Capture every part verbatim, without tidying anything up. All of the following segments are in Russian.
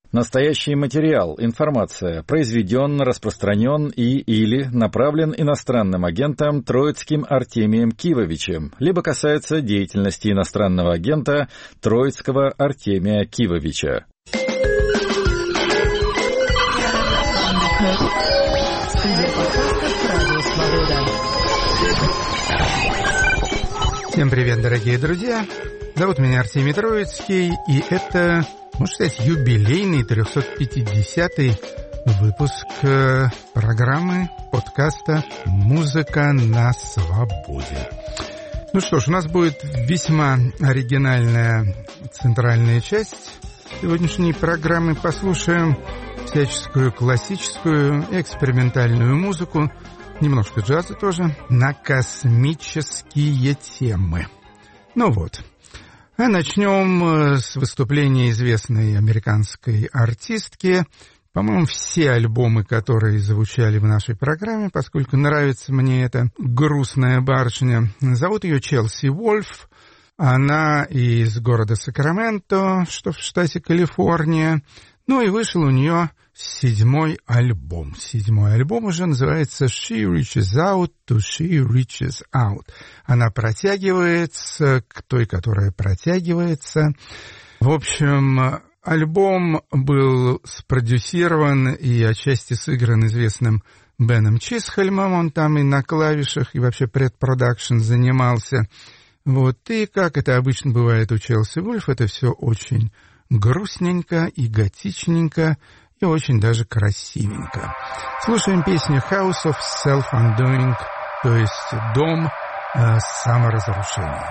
Настоящий материал, информация, произведен, распространен и или направлен иностранным агентом Троицким Артемием Кивовичем, либо касается деятельности иностранного агента Троицкого Артемия Кивовича. Всем привет, дорогие друзья! Зовут меня Артемий Троицкий, и это, можно сказать, юбилейный трехсот пятидесятый выпуск программы, подкаста «Музыка на свободе». Ну что ж, у нас будет весьма оригинальная центральная часть сегодняшней программы. Послушаем всяческую классическую и экспериментальную музыку, немножко джаза тоже, на космические темы. Ну вот. А начнем с выступления известной американской артистки. По-моему, все альбомы, которые звучали в нашей программе, поскольку нравится мне эта грустная барышня. Зовут ее Челси Вольф. Она из города Сакраменто, что в штате Калифорния. Ну и вышел у нее седьмой альбом. Седьмой альбом уже называется «She reaches out to she reaches out». Она протягивается к той, которая протягивается. В общем, альбом был спродюсирован и отчасти сыгран известным Беном Чисхольмом. Он там и на клавишах, и вообще предпродакшн занимался. Вот. И как это обычно бывает у Челси Вольф, это все очень грустненько и готичненько, и очень даже красивенько. Слушаем песню «House of Self-Undoing», то есть «Дом э, саморазрушения».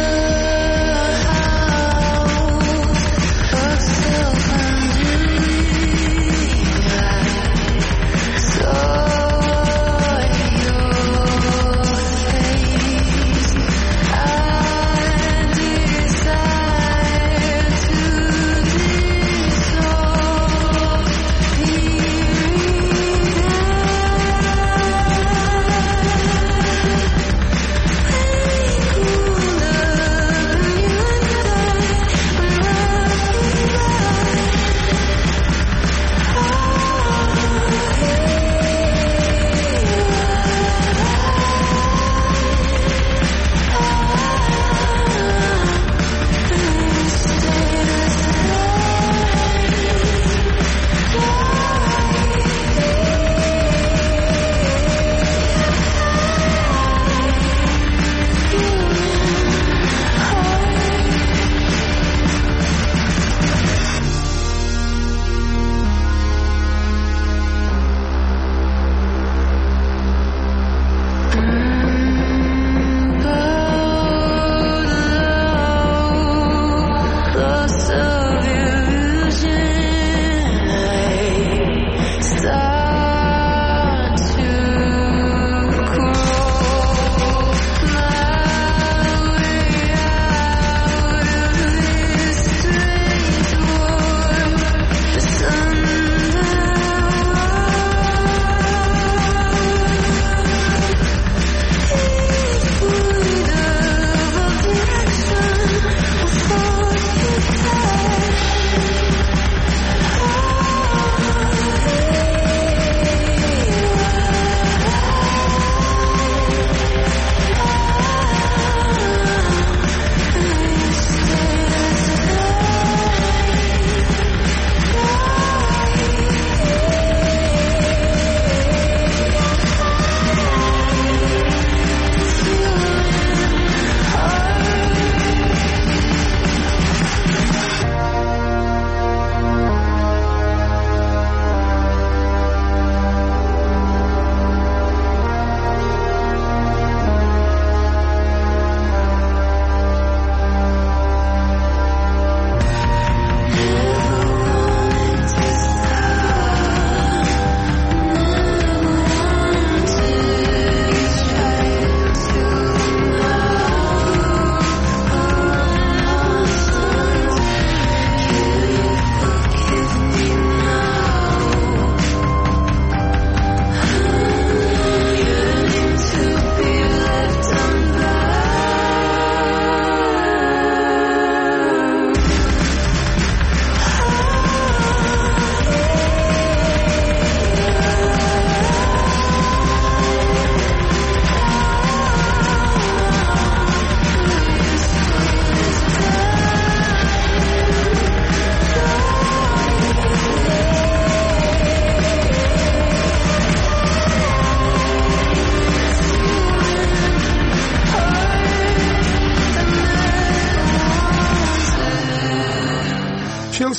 Self-undoing.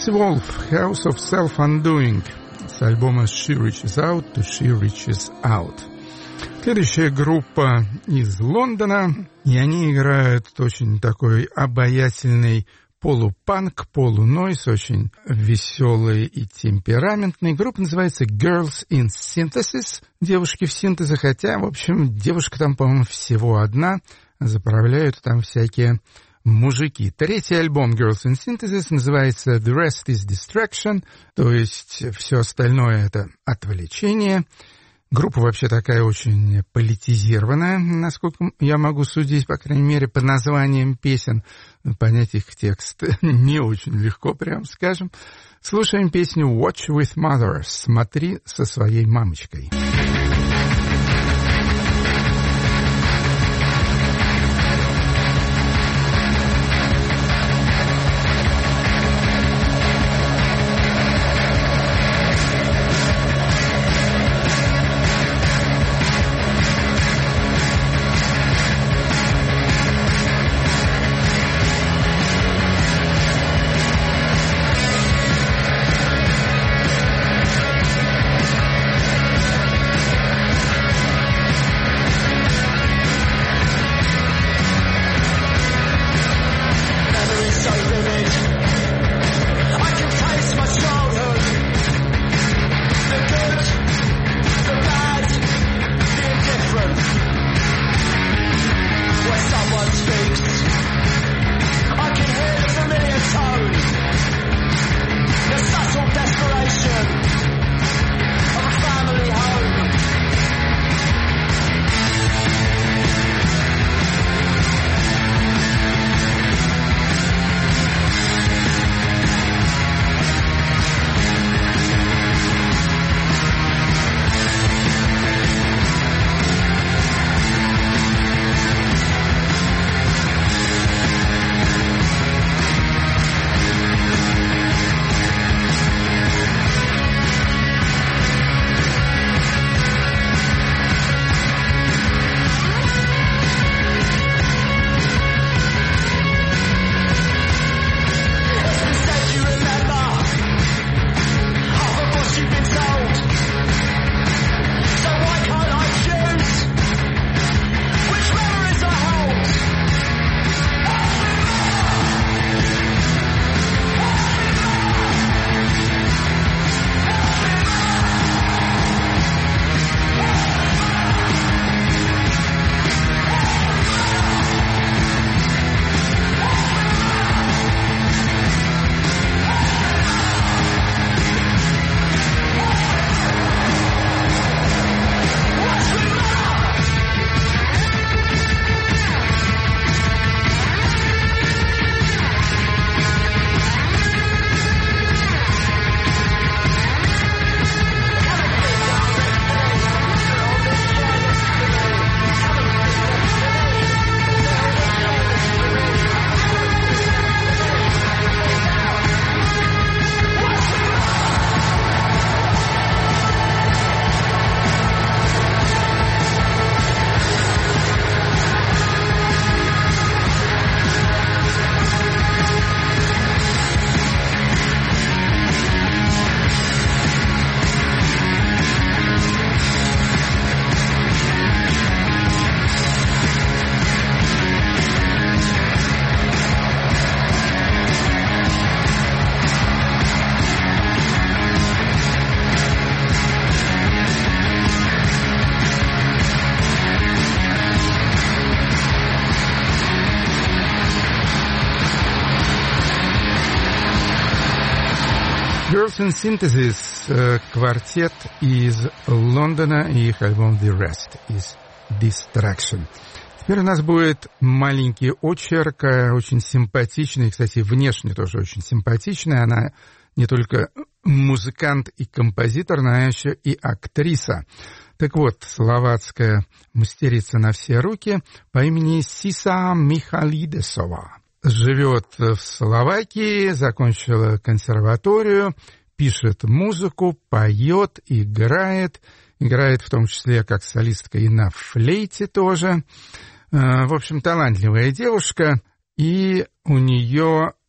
Alice Wolf, House of Self-Undoing, с альбома She Reaches Out to She Reaches Out. Следующая группа из Лондона, и они играют очень такой обаятельный полупанк, полунойз, очень веселый и темпераментный. Группа называется Girls in Synthesis, девушки в синтезе, хотя, в общем, девушка там, по-моему, всего одна, заправляют там всякие мужики. Третий альбом Girls in Synthesis называется The Rest is Distraction, то есть все остальное — это отвлечение. Группа вообще такая очень политизированная, насколько я могу судить, по крайней мере, по названиям песен. Понять их текст не очень легко, прям скажем. Слушаем песню «Watch with Mother» — «Смотри со своей мамочкой». Girls in Synthesis, квартет из Лондона и их альбом The Rest is Distraction. Теперь у нас будет маленький очерк, очень симпатичный, кстати, внешне тоже очень симпатичный. Она не только музыкант и композитор, но еще и актриса. Так вот, словацкая мастерица на все руки по имени Сиса Михалидесова. Живет в Словакии, закончила консерваторию, пишет музыку, поет, играет. Играет в том числе как солистка и на флейте тоже. В общем, талантливая девушка. И у нее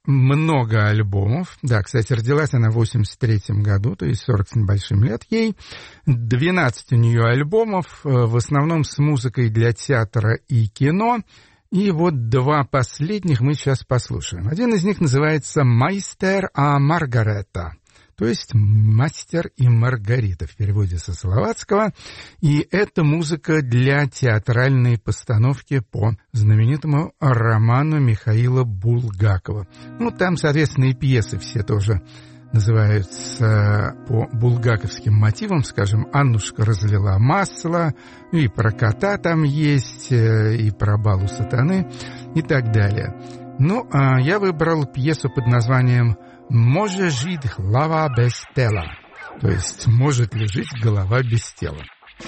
много альбомов. Да, кстати, родилась она в восемьдесят третьем году, то есть сорок с небольшим лет ей. двенадцать у нее альбомов, в основном с музыкой для театра и кино. И вот два последних мы сейчас послушаем. Один из них называется «Майстер а Маргарета», то есть «Мастер и Маргарита» в переводе со словацкого. И это музыка для театральной постановки по знаменитому роману Михаила Булгакова. Ну, там, соответственно, и пьесы все тоже называются по булгаковским мотивам, скажем, «Аннушка разлила масло», и про кота там есть, и про балу сатаны, и так далее. Ну, а я выбрал пьесу под названием «Може жить глава без тела», то есть «Может ли жить голова без тела».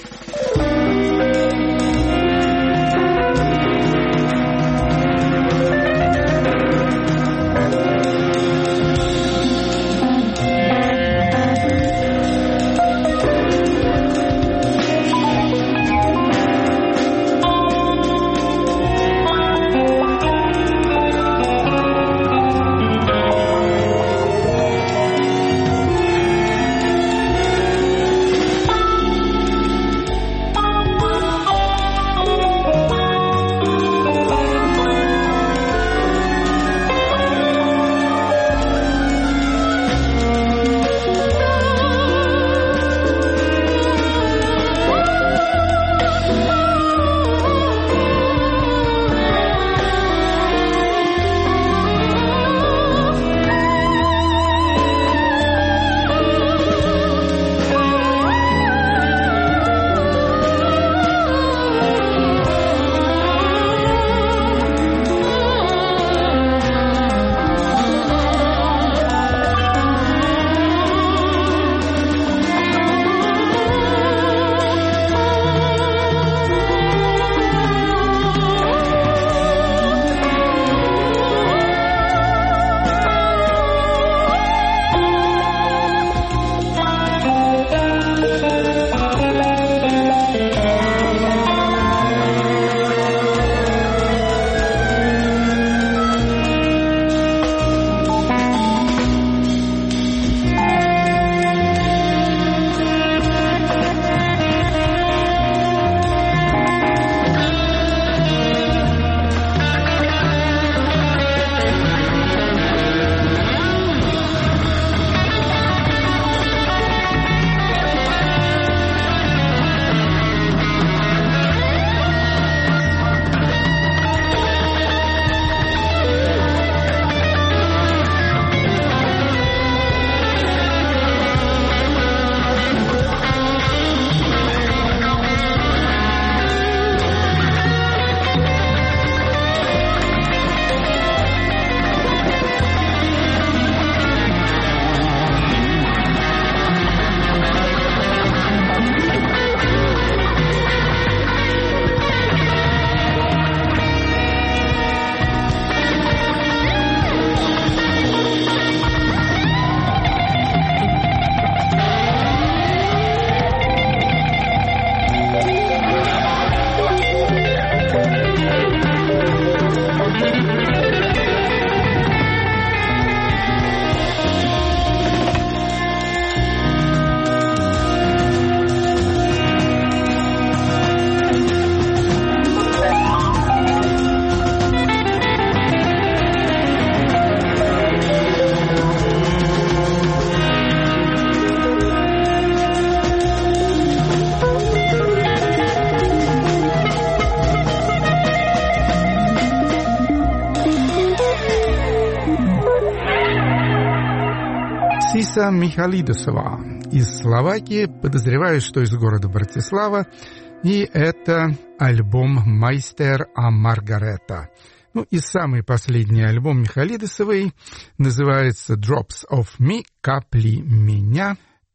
Сиса Михалидосова из Словакии, подозреваю, что из города Братислава, и это альбом «Майстер а Маргарета». Ну и самый последний альбом Михалидосовой называется «Drops of Me», «Капли меня»,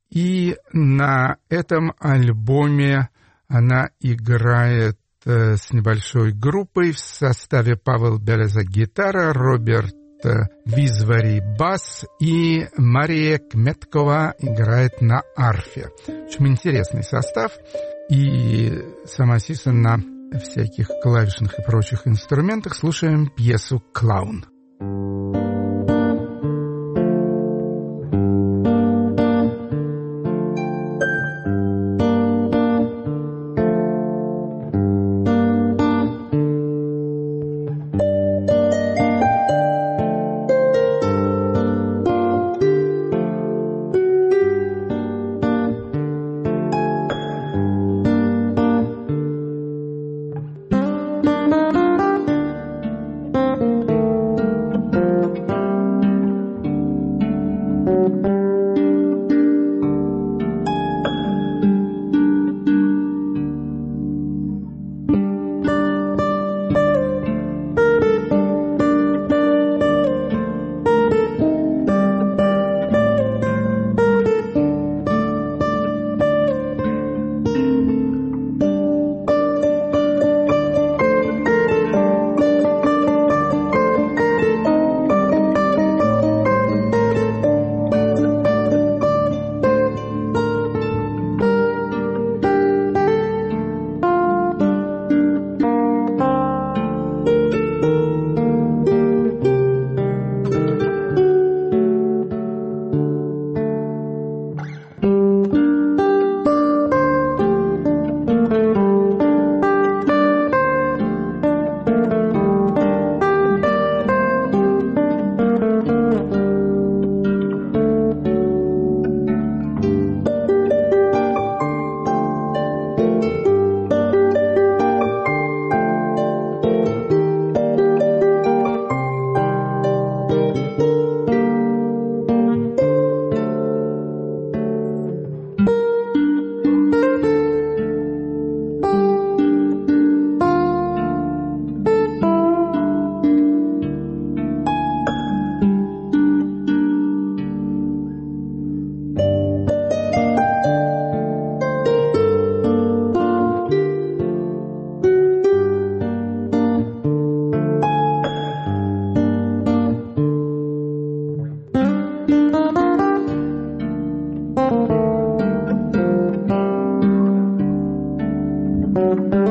и на этом альбоме она играет э, с небольшой группой в составе Павел Белеза гитара, Роберт Визвари бас и Мария Кметкова играет на арфе. Очень интересный состав. И сама Сиса на всяких клавишных и прочих инструментах. Слушаем пьесу «Клаун».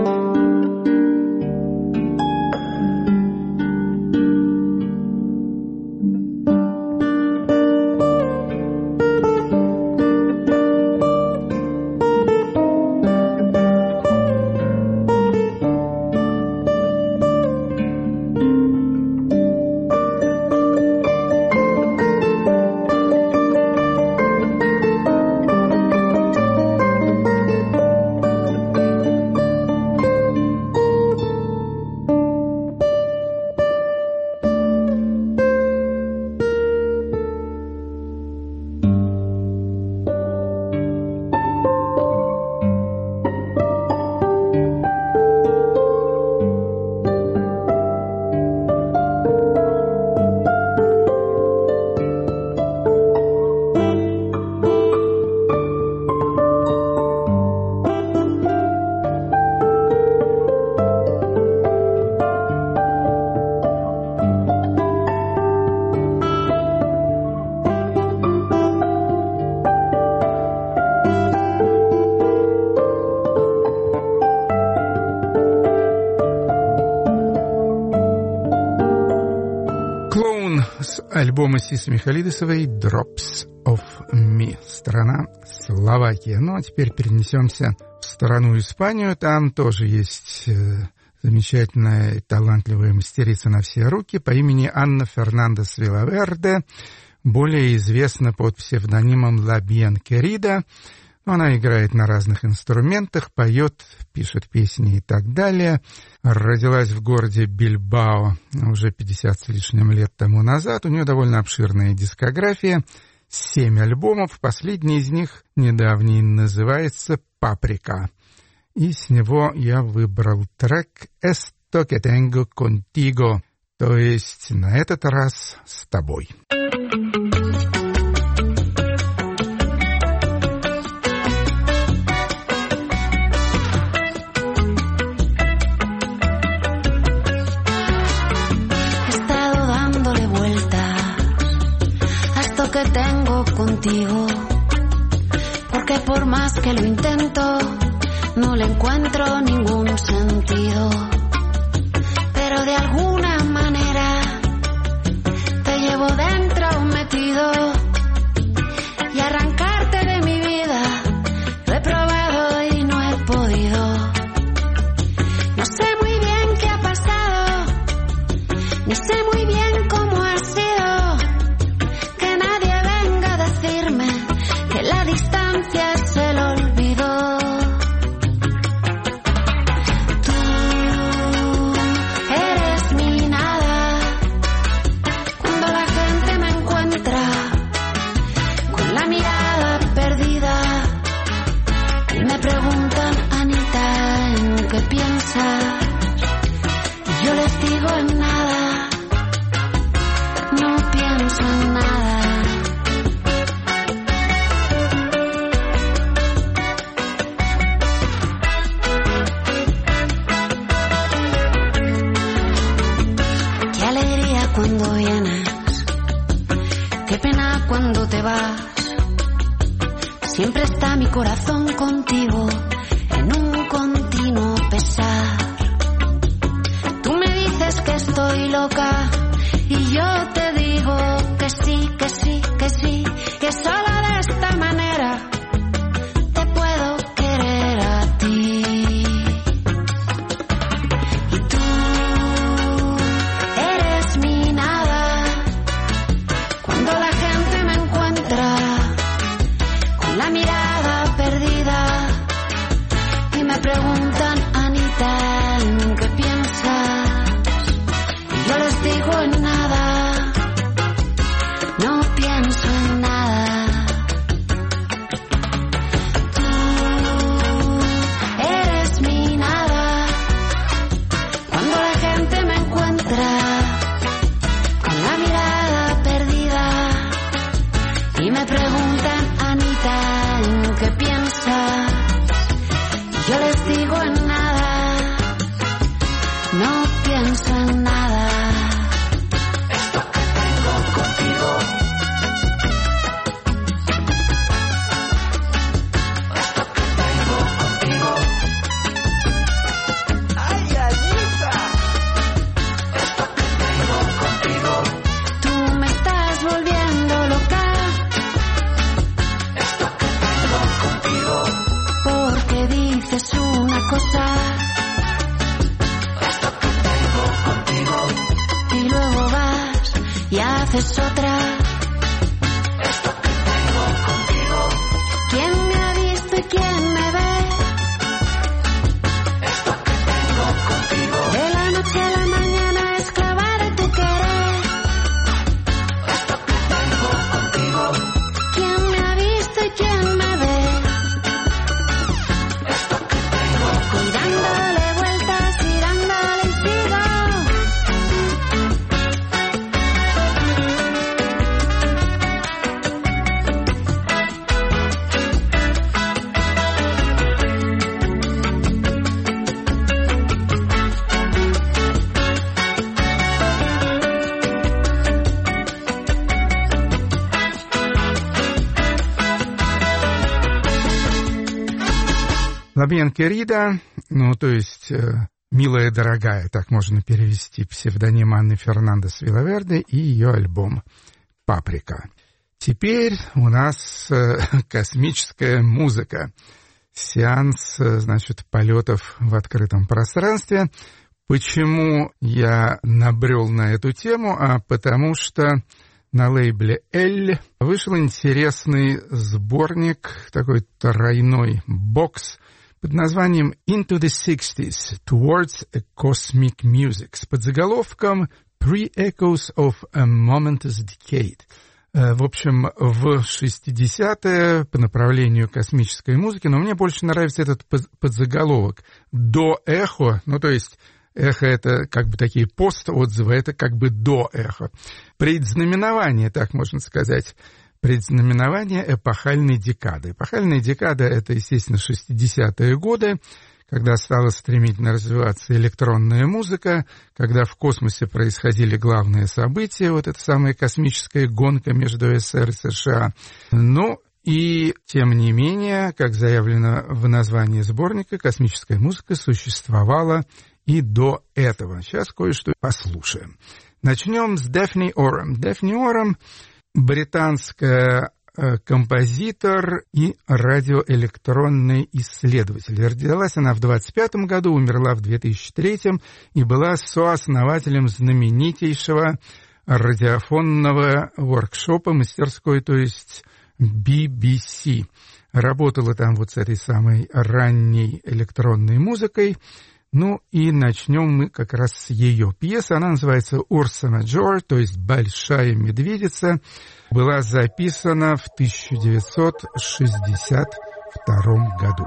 Альбома Сисы Михалидисовой «Drops of Me», страна Словакия. Ну, а теперь перенесемся в страну Испанию. Там тоже есть э, замечательная и талантливая мастерица на все руки по имени Анна Фернандес Вилаверде, более известна под псевдонимом La Bien Querida. Она играет на разных инструментах, поет, пишет песни и так далее. Родилась в городе Бильбао уже пятьдесят с лишним лет тому назад. У нее довольно обширная дискография, семь альбомов. Последний из них, недавний, называется «Паприка». И с него я выбрал трек «Esto que tengo contigo», то есть «На этот раз с тобой». Que tengo contigo, porque por más que lo intento no le encuentro ningún sentido, pero de alguna manera te llevo dentro metido y arrancarte de mi vida lo he probado y no he podido. No sé muy bien qué ha pasado, ni sé muy bien cómo ha sido. La distancia es el olvido. Tú eres mi nada. Cuando la gente me encuentra con la mirada perdida y me preguntan, Anita, ¿en qué piensas? Y yo les digo en nada, no pienso en nada. Cuando vienes, qué pena cuando te vas. Siempre está mi corazón contigo en un continuo pesar. Tú me dices que estoy loca y yo te digo que sí, que sí, que sí, que solo de esta manera te puedo querer a ti. Preguntan, Anita, ¿en qué piensas? Y yo les digo en nada, no pienso en nada. Tú eres mi nada. Cuando la gente me encuentra con la mirada perdida y me preguntan, Anita, ¿en qué piensas? Yo les digo en nada, no pienso en nada. Esto que tengo contigo, esto que tengo contigo, haces otra. Esto que tengo contigo. ¿Quién me ha visto y quién me ve? Esto que tengo contigo. De la noche a la mañana esclava de tu querer. Esto que tengo contigo. ¿Quién me ha visto y quién me ve? Esto que tengo contigo. Y dándole vueltas y dándole y sigo. «La bien querida», ну, то есть э, «милая дорогая», так можно перевести псевдоним Анны Фернандес Вилаверде и ее альбом «Паприка». Теперь у нас э, космическая музыка. Сеанс, э, значит, полетов в открытом пространстве. Почему я набрел на эту тему? А потому что на лейбле «Эль» вышел интересный сборник, такой тройной бокс, под названием «Into the sixties, Towards a Cosmic Music» с подзаголовком «Pre-Echoes of a Momentous Decade». В общем, в шестидесятые по направлению космической музыки, но мне больше нравится этот подзаголовок «До эхо», ну то есть эхо — это как бы такие пост-отзывы, это как бы до эхо. Предзнаменование, так можно сказать. Предзнаменование эпохальной декады. Эпохальная декада — это, естественно, шестидесятые годы, когда стала стремительно развиваться электронная музыка, когда в космосе происходили главные события, вот эта самая космическая гонка между СССР и США. Ну, и, тем не менее, как заявлено в названии сборника, космическая музыка существовала и до этого. Сейчас кое-что послушаем. Начнем с Дэфни Орам. Дэфни Орам — британская э, композитор и радиоэлектронный исследователь. Родилась она в двадцать пятом году, умерла в две тысячи третьем и была сооснователем знаменитейшего радиофонного воркшопа, мастерской, то есть би би си. Работала там вот с этой самой ранней электронной музыкой. Ну и начнем мы как раз с ее пьесы. Она называется «Урса Маджор», то есть «Большая медведица». Была записана в тысяча девятьсот шестьдесят втором году.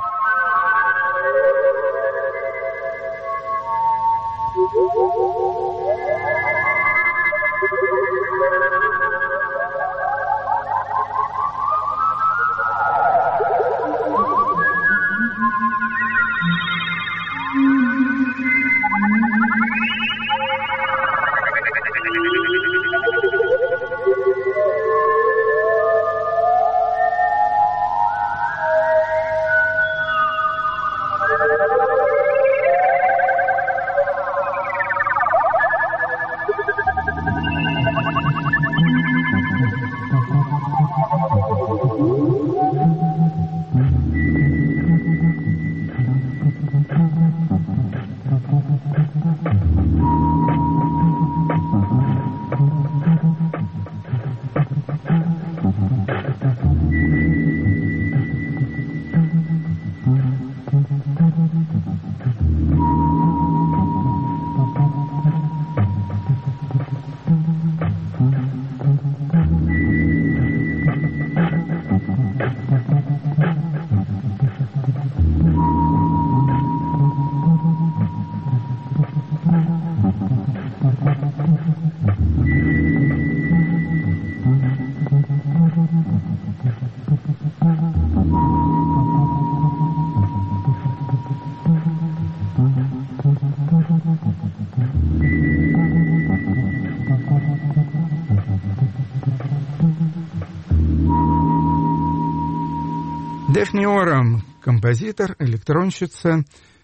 Дэфни Орам, композитор, электронщица,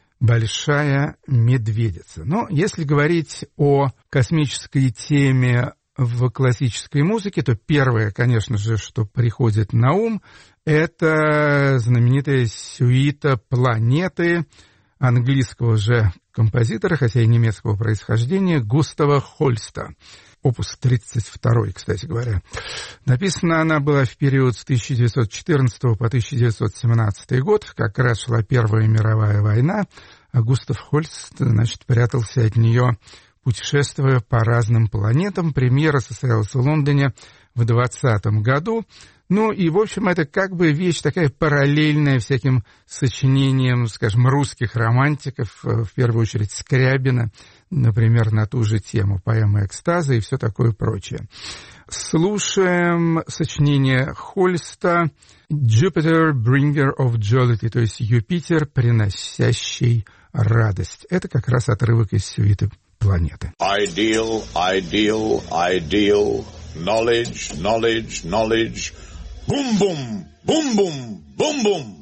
«Большая медведица». Но если говорить о космической теме в классической музыке, то первое, конечно же, что приходит на ум, это знаменитая сюита «Планеты» английского же композитора, хотя и немецкого происхождения, Густава Хольста. Опус тридцать два, кстати говоря. Написана она была в период с тысяча девятьсот четырнадцатого по тысяча девятьсот семнадцатый год, как раз шла Первая мировая война, а Густав Хольст, значит, прятался от нее, путешествуя по разным планетам. Премьера состоялась в Лондоне в двадцатом году. Ну и, в общем, это как бы вещь такая параллельная всяким сочинениям, скажем, русских романтиков, в первую очередь Скрябина, например, на ту же тему поэмы экстаза и все такое прочее. Слушаем сочинение Хольста «Jupiter, bringer of jollity», то есть «Юпитер, приносящий радость». Это как раз отрывок из сюиты «Планеты». Ideal, ideal, ideal, knowledge, knowledge, knowledge, boom, boom, boom, boom, boom, boom.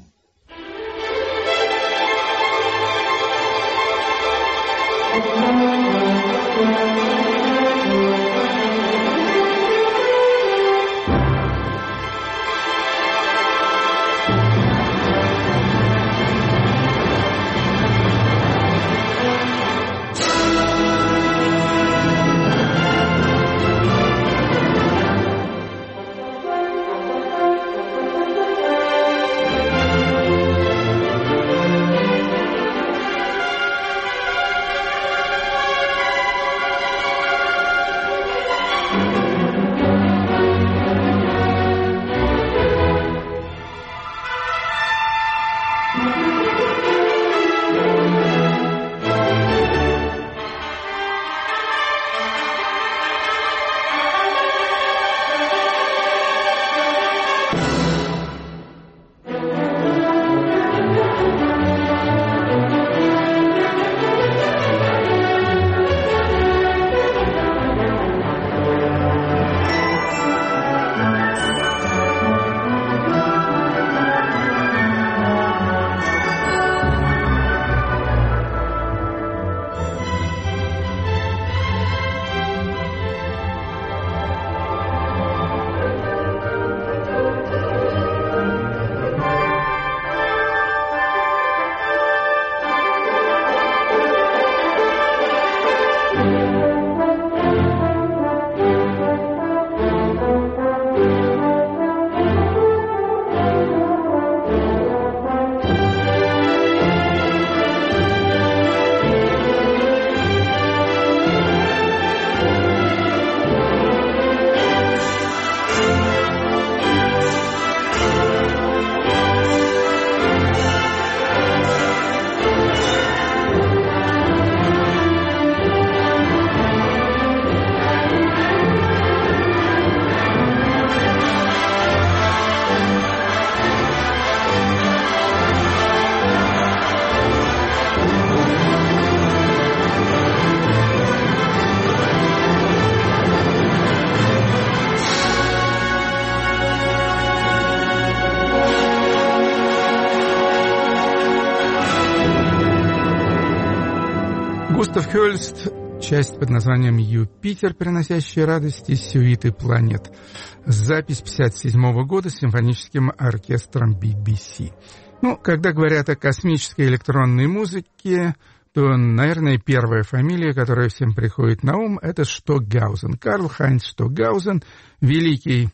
Густав Хольст, часть под названием «Юпитер, приносящий радость» из сюиты «Планет». Запись пятьдесят седьмого года с симфоническим оркестром би би си. Ну, когда говорят о космической электронной музыке, то, наверное, первая фамилия, которая всем приходит на ум, это Штокгаузен. Карл Хайнц Штокгаузен, великий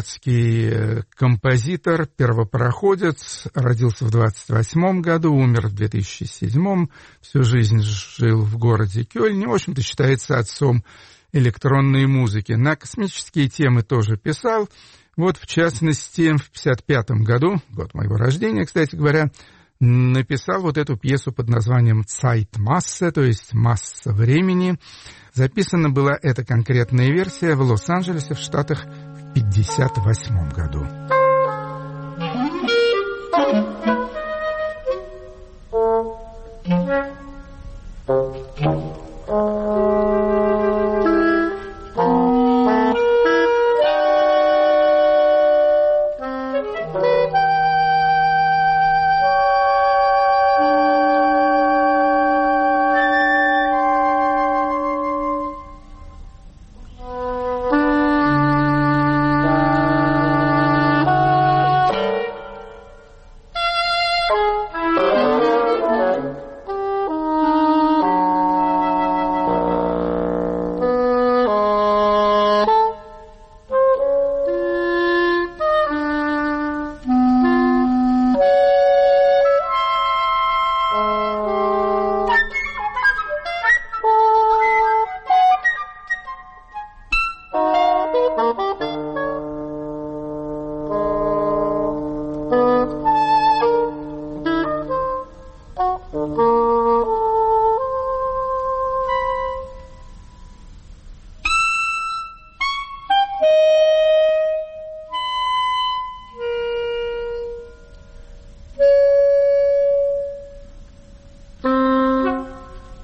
немецкий композитор, первопроходец, родился в двадцать восьмом году, умер в две тысячи седьмом, всю жизнь жил в городе Кёльне, в общем-то, считается отцом электронной музыки. На космические темы тоже писал. Вот, в частности, в пятьдесят пятом году, год моего рождения, кстати говоря, написал вот эту пьесу под названием «Zeitmasse», то есть «Масса времени». Записана была эта конкретная версия в Лос-Анджелесе, в Штатах, в пятьдесят восьмом году.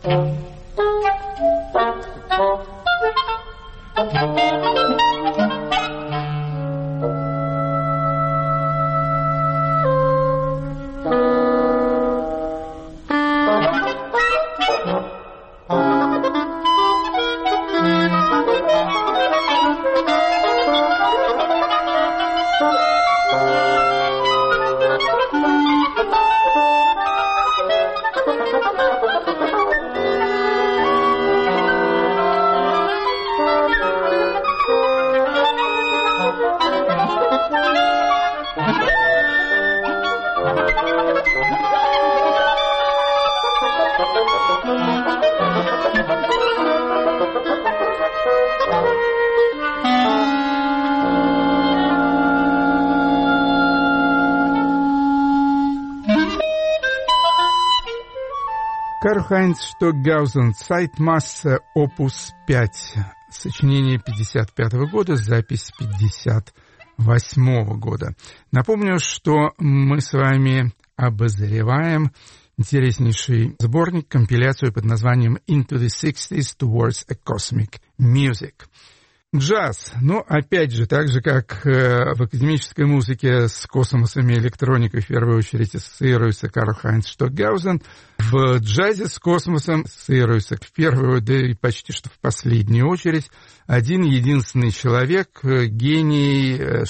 Карл-Хайнц Штокгаузен, Цайтмассе, опус пять, сочинение пятьдесят пятого года, запись пятьдесят восьмого года. Напомню, что мы с вами обозреваем интереснейший сборник, компиляцию под названием «Into the sixties Towards a Cosmic Music». Джаз, ну, опять же, так же, как э, в академической музыке с космосом и электроникой в первую очередь ассоциируется Карл-Хайнц Штокгаузен, в джазе с космосом ассоциируется в первую, да и почти что в последнюю очередь, один единственный человек, гений, э,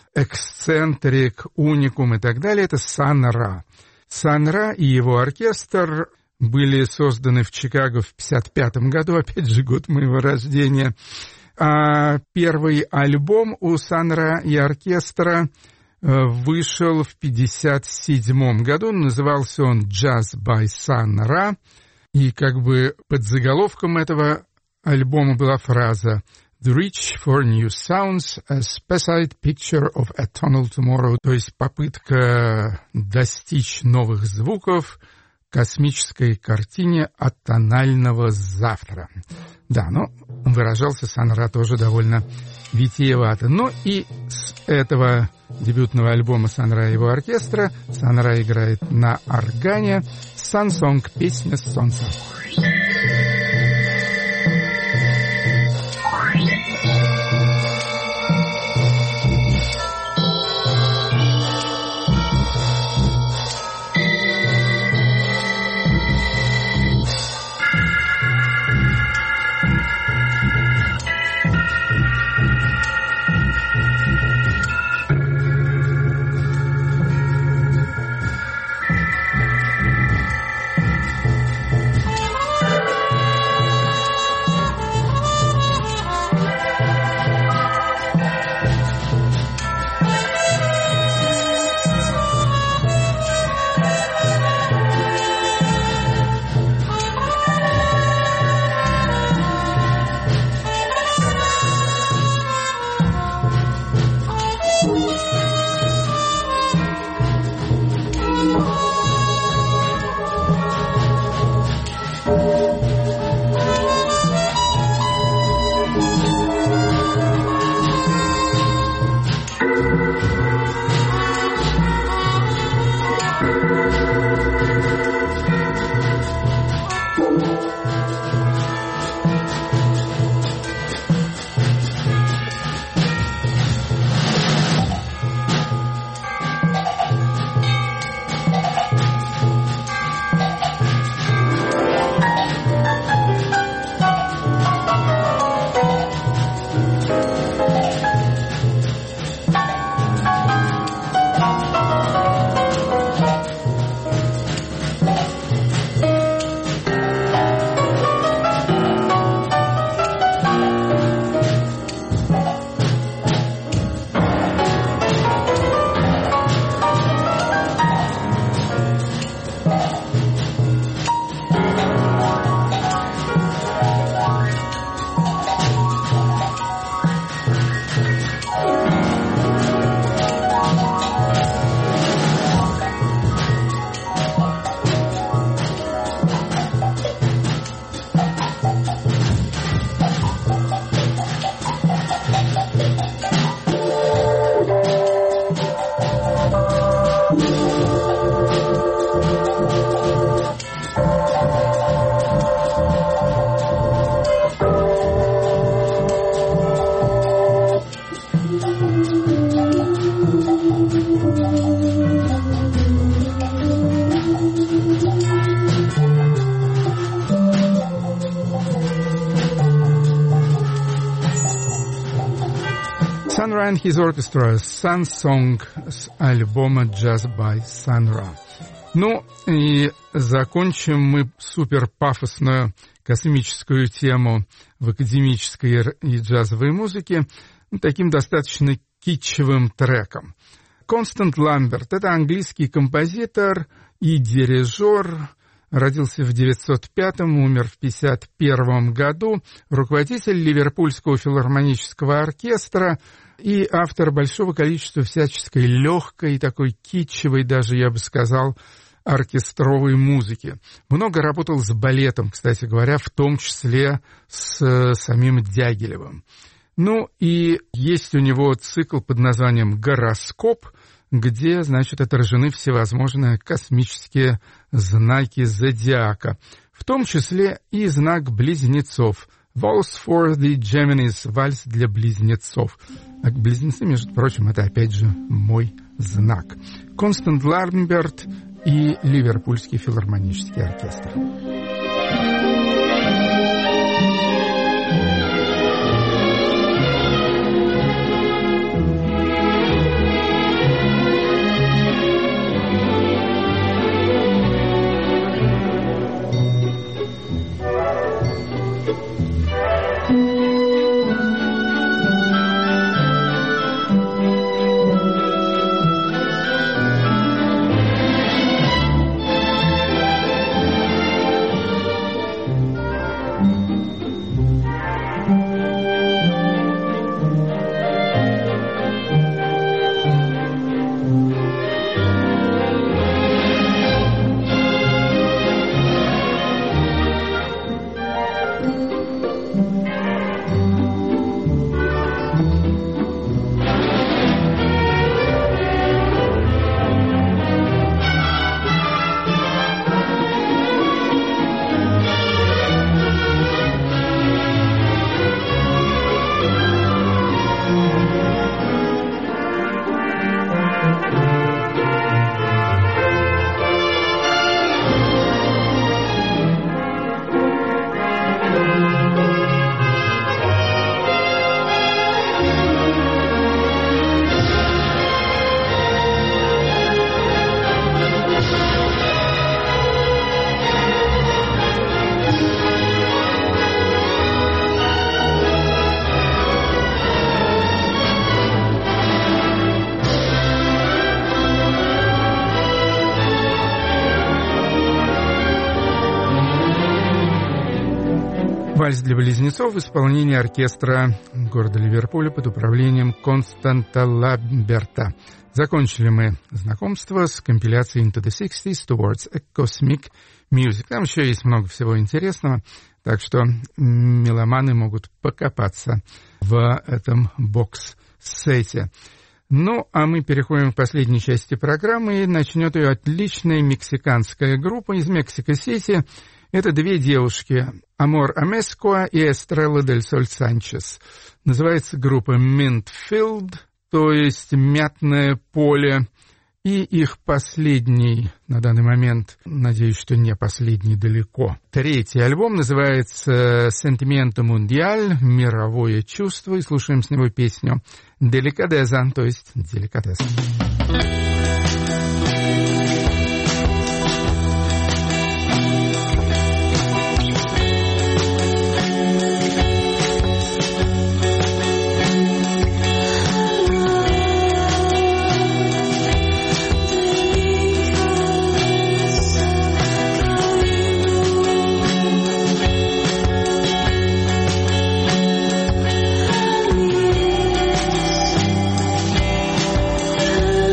эксцентрик, уникум и так далее, это Сан Ра. Сан Ра и его оркестр были созданы в Чикаго в пятьдесят пятом году, опять же, год моего рождения. А первый альбом у Сан Ра и оркестра вышел в пятьдесят седьмом году. Назывался он «Jazz by Сан Ра». И как бы под заголовком этого альбома была фраза «The reach for new sounds, a specified picture of a tonal tomorrow», то есть попытка достичь новых звуков, космической картине от тонального завтра. Да, но выражался Сан Ра тоже довольно витиевато. Ну и с этого дебютного альбома Сан Ра и его оркестра Сан Ра играет на органе «Сан-сонг», песня «Солнца». Ra and His Orchestra, Sun Song с альбома Jazz by Sun Ra. Ну и закончим мы суперпафосную космическую тему в академической и джазовой музыке таким достаточно китчевым треком. Констант Ламберт — это английский композитор и дирижер, родился в девятьсот пятом, умер в пятьдесят первом году, руководитель Ливерпульского филармонического оркестра и автор большого количества всяческой легкой, такой китчевой, даже, я бы сказал, оркестровой музыки. Много работал с балетом, кстати говоря, в том числе с самим Дягилевым. Ну и есть у него цикл под названием «Гороскоп», где, значит, отражены всевозможные космические знаки зодиака, в том числе и знак близнецов. Waltz for the Geminis, вальс для близнецов. А близнецы, между прочим, это опять же мой знак. Констант Ламберт и Ливерпульский филармонический оркестр. Вальс для близнецов в исполнении оркестра города Ливерпуля под управлением Константа Ламберта. Закончили мы знакомство с компиляцией Into the sixties Towards a Cosmic Music. Там еще есть много всего интересного, так что меломаны могут покопаться в этом бокс-сете. Ну, а мы переходим к последней части программы, и начнет ее отличная мексиканская группа из Мексико-Сити. Это две девушки, Амор Амескуа и Эстрелла дель Соль Санчес. Называется группа Mintfield, то есть «Мятное поле». И их последний, на данный момент, надеюсь, что не последний далеко, третий альбом называется «Sentimiento Mundial», «Мировое чувство», и слушаем с него песню «Деликатеза», то есть «Деликатес». Thank you.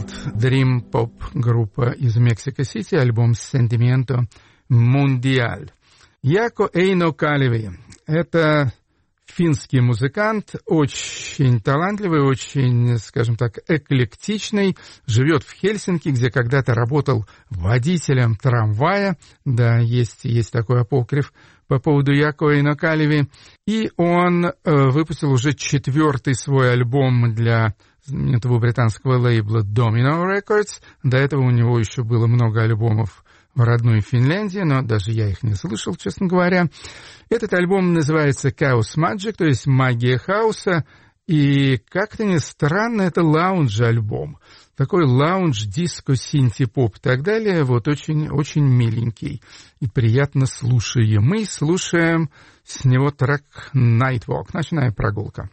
Band, Dream Pop группа из Мексико-Сити, альбом «Sentimiento Mundial». Яко Эйно Калеви — это финский музыкант, очень талантливый, очень, скажем так, эклектичный, живет в Хельсинки, где когда-то работал водителем трамвая, да, есть, есть такой апокриф по поводу Яко Эйно Калеви, и он э, выпустил уже четвертый свой альбом для знаменитого британского лейбла Domino Records. До этого у него еще было много альбомов в родной Финляндии, но даже я их не слышал, честно говоря. Этот альбом называется Chaos Magic, то есть магия хаоса, и как-то ни странно, это лаунж-альбом. Такой лаунж, диско, синти-поп и так далее, вот очень, очень миленький и приятно слушаемый. Слушаем с него трек Nightwalk. Ночная прогулка.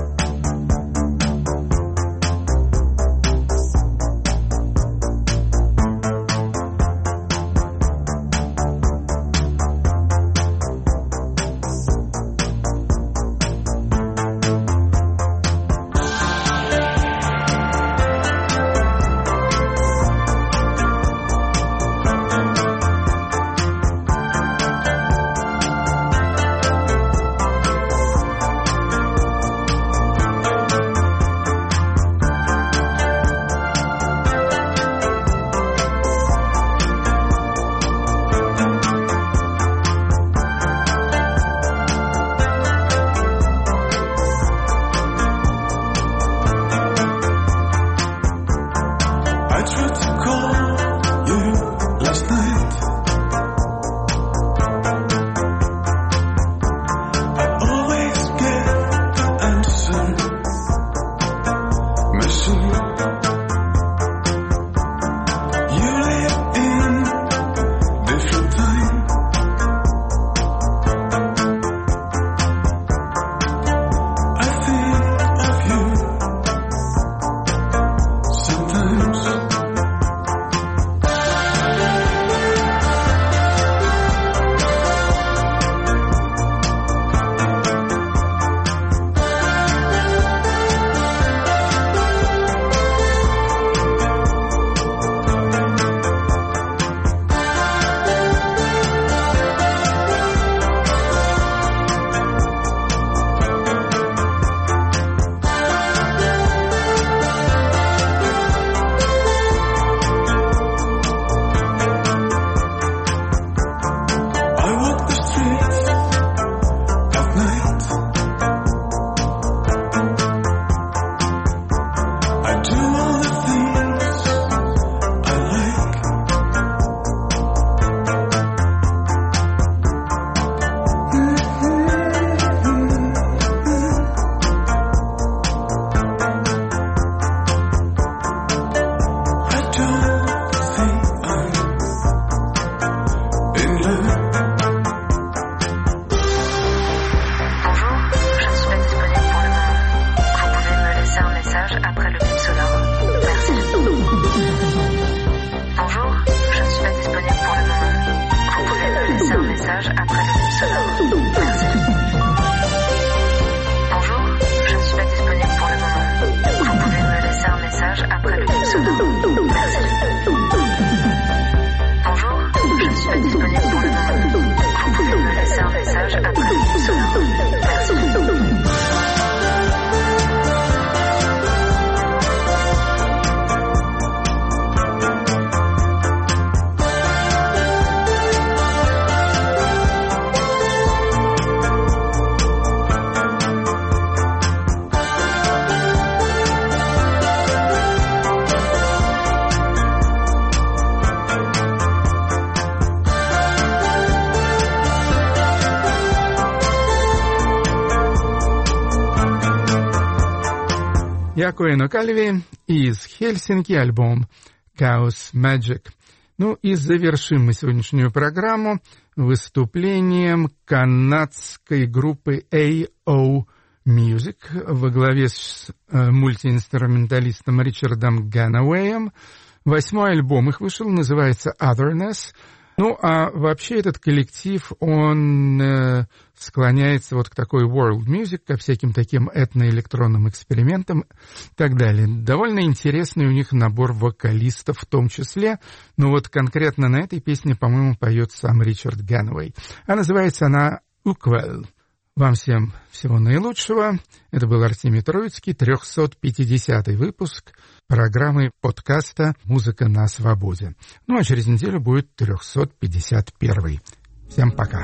Яко Эйно Калеви из Хельсинки, альбом Chaos Magic. Ну и завершим мы сегодняшнюю программу выступлением канадской группы эй о Music во главе с э, мультиинструменталистом Ричардом Ганауэем. Восьмой альбом их вышел, называется Otherness. Ну, а вообще этот коллектив, он э, склоняется вот к такой world music, ко всяким таким этноэлектронным экспериментам и так далее. Довольно интересный у них набор вокалистов в том числе, но вот конкретно на этой песне, по-моему, поет сам Ричард Гануэй. А называется она «Уквел». Вам всем всего наилучшего. Это был Артемий Троицкий, трехсот пятидесятый выпуск программы подкаста «Музыка на свободе». Ну а через неделю будет трехсот пятьдесят первый. Всем пока.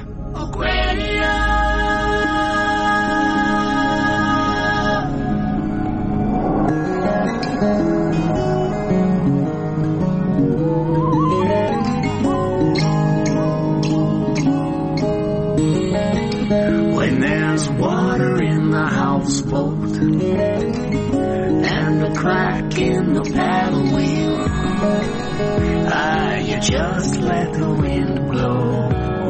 When there's water in the houseboat and a crack in the paddle wheel, ah, you just let the wind blow.